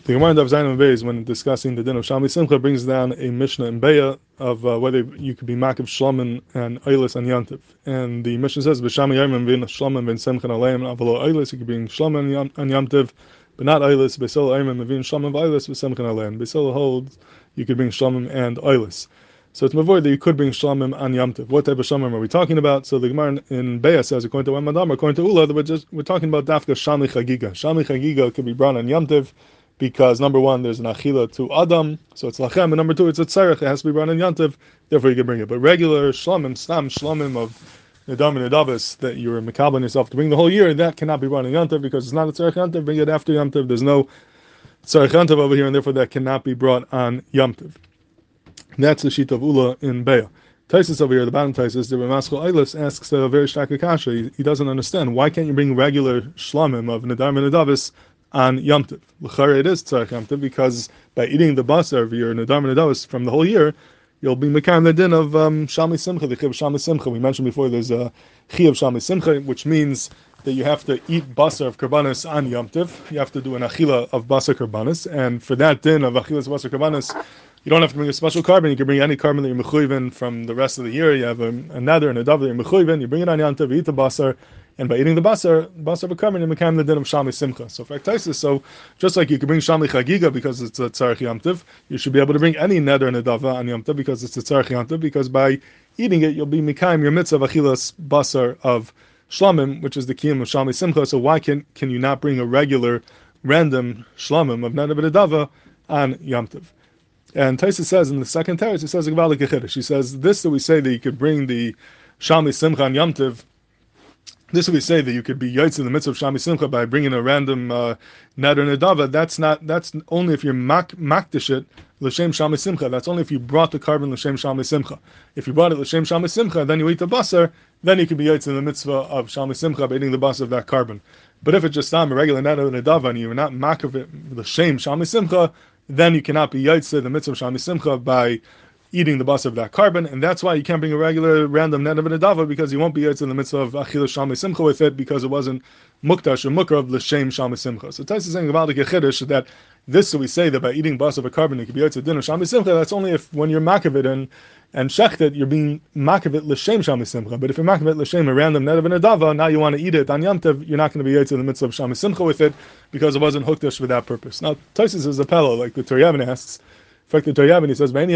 The Gemara in Daf Zayin Beis, when discussing the din of Shalmi Simcha, brings down a Mishnah in Beya of whether you could be Makiv Shlomin and Eilis on Yantiv. And the Mishnah says, B'Shami Yomim v'in Shlomin v'in Simcha Aleim avalo Eilis, you could be Shlomin on Yantiv, but not Eilis. B'Sol Yomim v'in Shlomin v'Eilis v'Simcha Aleim. B'Sol holds you could bring Shlomin and Eilis. So it's mavor that you could bring Shlamim on Yom Tov. What type of Shlamim are we talking about? So the Gemara in Beya says, according to Madam, according to Ula, we're talking about Dafka Shami Chagiga. Shami Chagiga could be brought on Yom Tov because number one, there's an Achila to Adam, so it's Lachem, and number two, it's a Tzarech, it has to be brought on Yom Tov, therefore you can bring it. But regular Shlamim, Stam Shlamim of Nedam and Nedavas, that you're Mekabel yourself to bring the whole year, that cannot be brought on Yom Tov because it's not a Tzarech Yom Tov, bring it after Yom Tov, there's no Tzarech Yom Tov over here, and therefore that cannot be brought on Yom Tov. That's the sheet of Ula in Beya. Taisus over here, the bottom Taisus, the Ramaschal Eilis asks a very stark kasha. He doesn't understand. Why can't you bring regular shlamim of Nedam and Nedavis on Yom Tov? L'chara it is Tzarech Yom Tov because by eating the basar of your Nedam and Nedavis from the whole year, you'll be mekayim the din of Shalmi Simcha, the Chiv Shalmi Simcha. We mentioned before there's a Chiv Shalmi Simcha, which means that you have to eat basar of karbanis on Yom Tov. You have to do an achila of basar karbanis, and for that din of achilas basar karbanis, you don't have to bring a special carbon. You can bring any carbon that you're mechuyeven from the rest of the year. You have a nether and a dove that you're mechuyeven. You bring it on Yom Tov, you eat the basar, and by eating the basar of a carbon, you're mekayim the din of Shalmi Simcha. So for Taisus, so just like you can bring Shalmi Chagiga because it's a Tzarech Yom Tov, you should be able to bring any nether and a dove on Yom Tov because it's a Tzarech Yom Tov, because by eating it, you'll be mekayim your mitzvah of achilas basar of Shlamim, which is the kiyum of Shalmi Simcha. So why can you not bring a regular, random Shlamim of nether and a dove on Yom Tov? And Taisa says in the second teretz, he says a gevalik chiddush. He says this that we say that you could bring the Shalmi Simcha on Yom Tov. This that we say that you could be yaitz in the midst of Shalmi Simcha by bringing a random neder nedava. That's only if you're makdish it l'shem Shalmi Simcha. That's only if you brought the carbon l'shem Shalmi Simcha. If you brought it l'shem Shalmi Simcha, then you eat the basar, then you can be yaitz in the mitzvah of Shalmi Simcha by eating the basar of that carbon. But if it's just a regular neder nedava and you're not mak of it l'shem Shalmi Simcha, then you cannot be yaitze the mitzvah of Shalmi Simcha by eating the basar of that carbon, and that's why you can't bring a regular random net of a nedava, because you won't be yaitze in the mitzvah of achila Shalmi Simcha with it, because it wasn't mukdash or mukrav l'shem Shalmi Simcha. So Tais is saying about the chiddush that this, so we say that by eating basar of a carbon you can be yaitze din of Shalmi Simcha. That's only if when you're makavit and shechted you're being makavit l'shem Shalmi Simcha. But if you're makavit l'shem a random net of a nedava, now you want to eat it on Yom Tov, you're not going to be yaitze in the mitzvah of Shalmi Simcha with it, because it wasn't hukdash for that purpose. Now Taisus is a fellow, like the Toryavin asks. In fact, the Toryavin, he says, where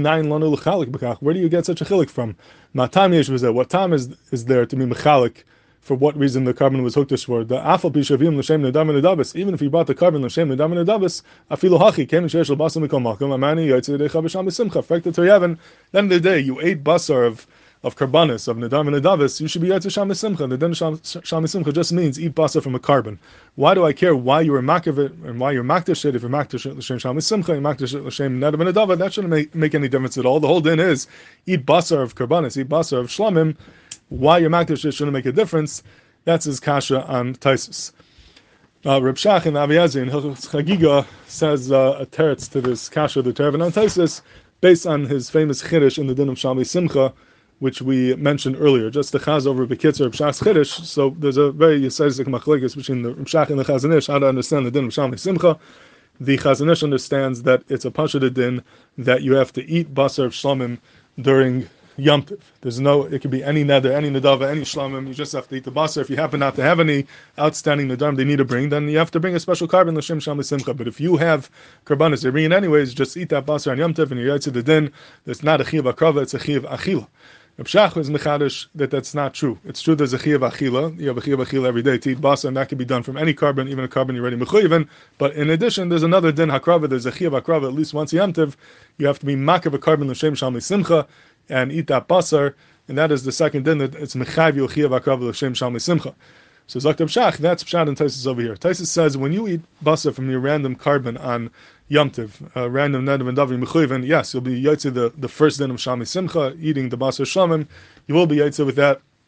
do you get such a chilik from? What time is there to be mechalik? For what reason the carbon was hooked for? The afal pishavim l'shem nedam nedabas. Even if you bought the carbon l'shem nedam nedabas, afilu hachi came and shesh l'basar mikol makom amani yaitze decha b'sham b'simcha. In fact, the Toryavin, then the day you ate basar of karbanis, of nedam and nedavis, you should be yaitze sham simcha. The din sham simcha just means eat basar from a carbon. Why do I care why you were makavit and why you're makdash it? If you're makdash it l'shem sham simcha, you're makdash it l'shem nedam and nedava, that shouldn't make any difference at all. The whole din is eat basar of karbanis, eat basar of shlamim. Why you're makdash it shouldn't make a difference. That's his kasha on Taisus. Reb Shach and Aviyazi in Hilchos Chagiga says a teretz to this kasha, the Teravin on Taisus, based on his famous chiddush in the din of Shalmi Simcha, which we mentioned earlier, just the chaz over Bekitzer Reb Shach's chiddush. So there's a very yisaizik machlekes between the Reb Shach and the Chazon Ish how to understand the din of Shalmi Simcha. The Chazon Ish understands that it's a pashut din that you have to eat basar of shlamim during Yom Tov. It could be any neder, any nedava, any shlamim. You just have to eat the basar. If you happen not to have any outstanding nedarim they need to bring, then you have to bring a special carbon l'shem Shalmi Simcha. But if you have karbanis they're bringing anyways, just eat that basar on Yom Tov and you're yaitze the din. It's not a chiv akrava, it's a chiv achila. Reb Shach is mechadish that's not true. It's true there's a chiv achila. You have a chiv achila every day to eat basar, and that can be done from any carbon, even a carbon you're already mechuyeven. But in addition, there's another din hakrava. There's a chiv akrava at least once Yom Tov. You have to be makav a carbon l'shem Shalmi Simcha and eat that basar, and that is the second din that it's mechav you chiv akrava l'shem Shalmi Simcha. So Zaktav Shach, that's Pshat and Taisus over here. Taisus says when you eat basar from your random carbon on Yom Tov, random neder and davi mechuyeven, yes, you'll be yaitze the first din of Shalmi Simcha, eating the basar shlamim. You will be yaitze with that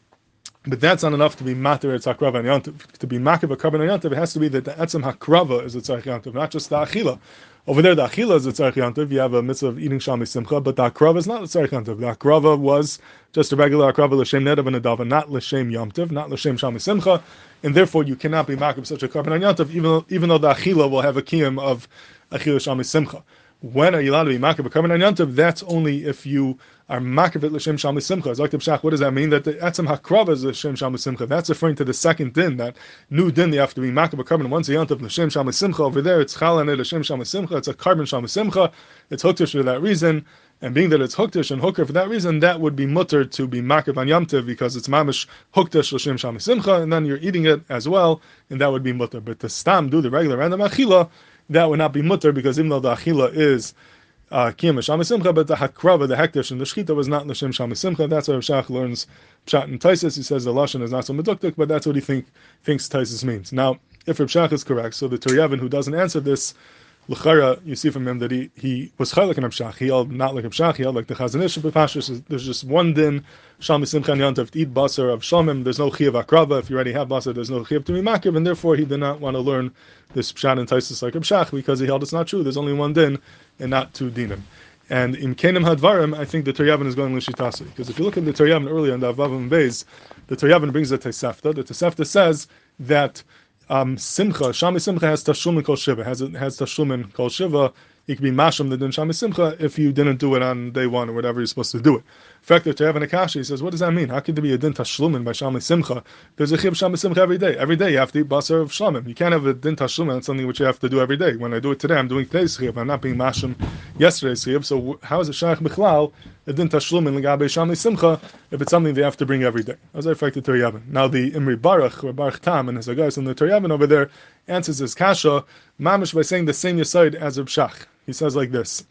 But that's not enough to be matir it's hakrava and yantiv. To be makiv a carbon and yantiv, it has to be that the etzem hakrava is a tzarich yantiv, not just the achila. Over there, the achila is a tzarich yantiv. You have a mitzvah of eating shami simcha, but the hakrava is not a tzarich yantiv. The hakrava was just a regular hakrava l'shem nedav and adava, not l'shem yamtiv, not l'shem shami simcha, and therefore you cannot be makiv such a carbon and yantiv, even though the achila will have a kiyum of achila shami simcha. When are you allowed to be makiv a carbon and yantiv? That's only if you are makivit l'shem shami simcha. What does that mean? That the etzem hakrava is l'shem shami simcha. That's referring to the second din, that new din they have to be makivit a carbon once a yantiv l'shem shami simcha. Over there, it's chalan l'shem shami simcha. It's a carbon shami simcha. It's huktish for that reason, and being that it's huktish and hooker for that reason, that would be mutter to be makiv on yamtiv because it's mamish huktish l'shem shami simcha, and then you're eating it as well, and that would be mutter. But to stam do the regular random achila, that would not be mutter because even though the achila is kiyam shami simcha, but the hakrava, the hektish, and the shchita was not l'shem shami simcha. That's why Rav Shach learns pshat and taisis. He says the lashon is not so meduktik, but that's what he thinks taisis means. Now, if Rav Shach is correct, so the Turyavin who doesn't answer this, l'chara, you see from him that he was chaylik in Rav Shach. He held not like Rav Shach. He held like the Chazon Ish. There's just one din shami simcha and yantav to eat basar of shamim. There's no chiyav akrava. If you already have basar, there's no chiyav to be makiv, and therefore he did not want to learn this pshat and taisis like Rav Shach because he held it's not true. There's only one din and not two dinim. And in Kenim Hadvarim, I think the Turyavin is going l'shitasi, because if you look at the Turyavin earlier in the Avav Beis, the Turyavin brings the Tosefta. The Tosefta says that simcha, shami simcha has tashlum in kol shiva, has tashlum in kol shiva. You can be masham the din shami simcha if you didn't do it on day one or whatever you're supposed to do it. In fact, the Turyavin Akashi says, what does that mean? How could there be a din tashlumin by shami simcha? There's a chiv shami simcha every day. Every day you have to eat basar of shlamim. You can't have a din tashlumin. It's something which you have to do every day. When I do it today, I'm doing today's chiv. I'm not being masham yesterday's chiv. So how is it shaykh bichlal a din tashlumin l'gabe shami simcha if it's something they have to bring every day? As I affected Turyavin. Now the Imri Baruch or Baruch Tam and his guys in the Turyavin over there answers his kasha mamish by saying the same yesod as Reb Shach. He says like this.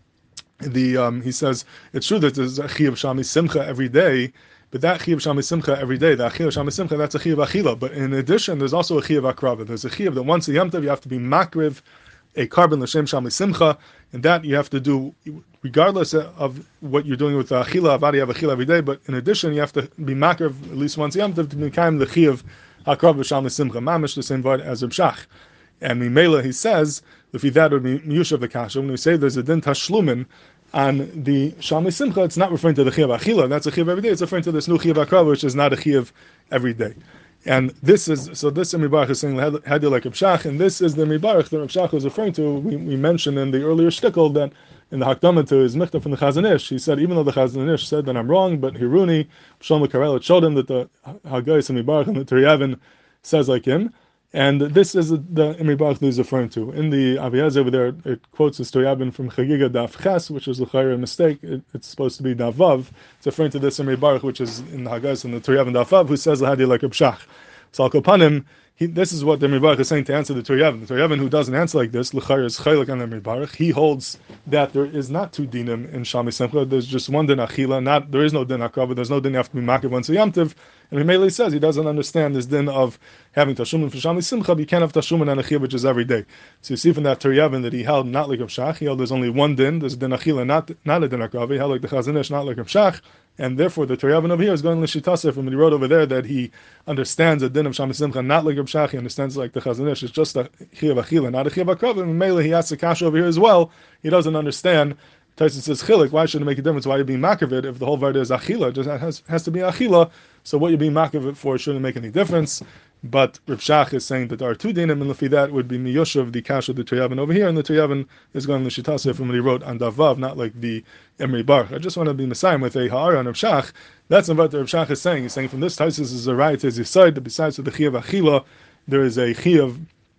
He says it's true that there's a chiyuv shami simcha every day, but that chiyuv shami simcha every day, that chiyuv shami simcha, that's a chiyuv achila. But in addition, there's also a chiyuv akrava. There's a chiyuv that once a yamtav you have to be makriv a carbon l'shem shami simcha, and that you have to do regardless of what you're doing with the achila. Avadi have achila every day, but in addition, you have to be makriv at least once a yamtav to become the chiyuv akrava shami simcha. Mamish the same word as Reb Shach. And Mimela, he says, if that would be Miyusha of the Kasha, when we say there's a din tashlumin on the Shami Simcha, it's not referring to the Chiyav Achila, that's a Chiyav every day, it's referring to this new Chiyav Akrava, which is not a Chiyav every day. And this is, so this Imri Baruch is saying, Hadi like Reb Shach, and this is the Imri Baruch that Reb Shach was referring to. We mentioned in the earlier shtickle that in the Hakdama to his Michtav from the Chazon Ish, he said, even though the Chazon Ish said that I'm wrong, but Hiruni, Shlomo Karel, it showed him that the Haggai Imri Baruch and the Turyavin says like him. And this is the Imri Baruch that he's referring to. In the Aviyaz over there, it quotes the Turyavin from Chagiga Daf Ches, which is a mistake. It's supposed to be Daf Vav. It's referring to this Imri Baruch, which is in the Haggais and the Turyavin Daf Vav, who says Lahadi like Reb Shach. So Al Kopanim, this is what the Imri Baruch is saying to answer the Turyavin. The Turyavin who doesn't answer like this, L'chayr is Chaylik on the Imri Baruch. He holds that there is not two dinim in Shami Simcha. There's just one din achila. There is no din akrava. There's no din you have to be makiv once a yamtiv. And he mainly says he doesn't understand this din of having tashumin for Shami Simcha, but you can't have tashumin and achila, which is every day. So you see from that Turyavin that he held not like Reb Shach. He held there's only one din. There's a din achila, not a din akrava. He held like the Chazon Ish, not like Reb Shach. And therefore, the Turyavin over here is going l'shitase from what he wrote over there that he understands a din of Shami Simcha, not like Reb Shach. He understands like the Chazon Ish. It's just a chiyav achila, not a chiyav akrava. And mainly he asks the kasha over here as well. He doesn't understand. Tyson says chilik. Why should it make a difference? Why you're being makavit if the whole vayda is achila? It just has to be achila. So what you're being makavit for shouldn't make any difference. But Reb Shach is saying that there are two dinim, and lefi that would be miyoshav the kasha the Turyavin over here, and the Turyavin is going l'shitase from what he wrote on Davav, not like the Imri Baruch. I just want to be Messiah with a ha'ara on Reb Shach. That's what the Reb Shach is saying. He's saying from this Tyson is a right as he said that besides the chiyav achila, there is a chiyav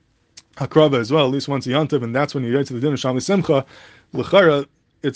hakrava as well, at least once a yantiv, and that's when you get to the din of Shami Simcha. L'chara,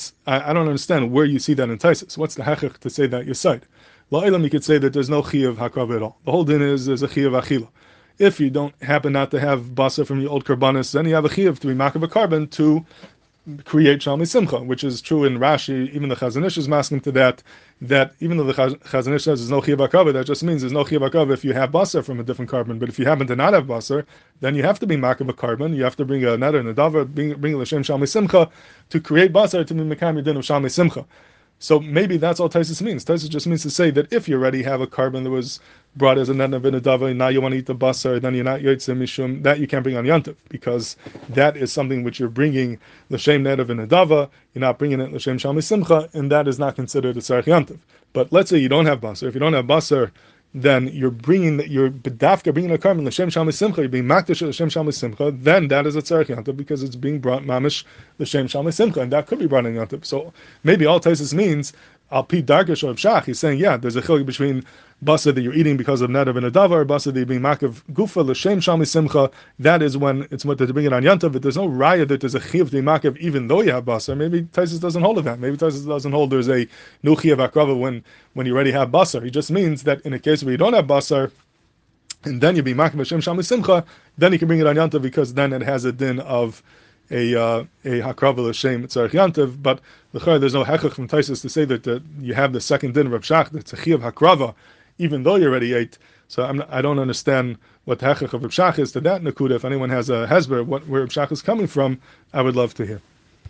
I don't understand where you see that in Taisus. What's the hechach to say that yesod? La'ilam, you could say that there's no chiyav hakrava at all. The whole din is there's a chiyav achila. If you don't happen not to have basa from your old karbanis, then you have a chiyav to be makav a carbon to create Shami Simcha, which is true in Rashi. Even the Chazon Ish is masking to that even though the Chazon Ish says there's no chiyav hakrava, that just means there's no chiyav hakrava if you have basa from a different carbon. But if you happen to not have basa, then you have to be makav a carbon. You have to bring a neder and a davar, bring a l'shem Shami Simcha to create basa to be mekayim din of Shami Simcha. So maybe that's all Taisus means. Taisus just means to say that if you already have a carbon that was brought as a net of inadava, and now you want to eat the basar, then you're not yotzei mishum, that you can't bring on yantiv, because that is something which you're bringing l'shem net of inadava, you're not bringing it l'shem shalmi simcha, and that is not considered a tzarech yantiv. But let's say you don't have basar. If you don't have basar, then you're bedafka bringing a carbon l'shem shalmi simcha, you're being makdash l'shem shalmi simcha, then that is a tzarech yantiv, because it's being brought mamish l'shem shalmi simcha, and that could be brought in yantiv. So maybe all Taisus means al pi darkesh of shach. He's saying, yeah, there's a chiluk between basa that you're eating because of nadav and adava, or basa that you're being makav gufa l'shem shalmi simcha. That is when it's what to bring it on yantav. But there's no raya that there's a chiv to makav even though you have basa. Maybe Taisus doesn't hold of that. Maybe Taisus doesn't hold there's a no chiv akrava when you already have basar. He just means that in a case where you don't have basar, and then you be makav l'shem shalmi simcha, then you can bring it on yantav, because then it has a din of a hakrava l'shem tzarech yantiv. But there's no hechach from Taisus to say that you have the second din of Reb Shach, that's a chiv hakrava, even though you already ate. So I don't understand what the hechach of Reb Shach is to that nakuda. If anyone has a hesber, where Reb Shach is coming from, I would love to hear.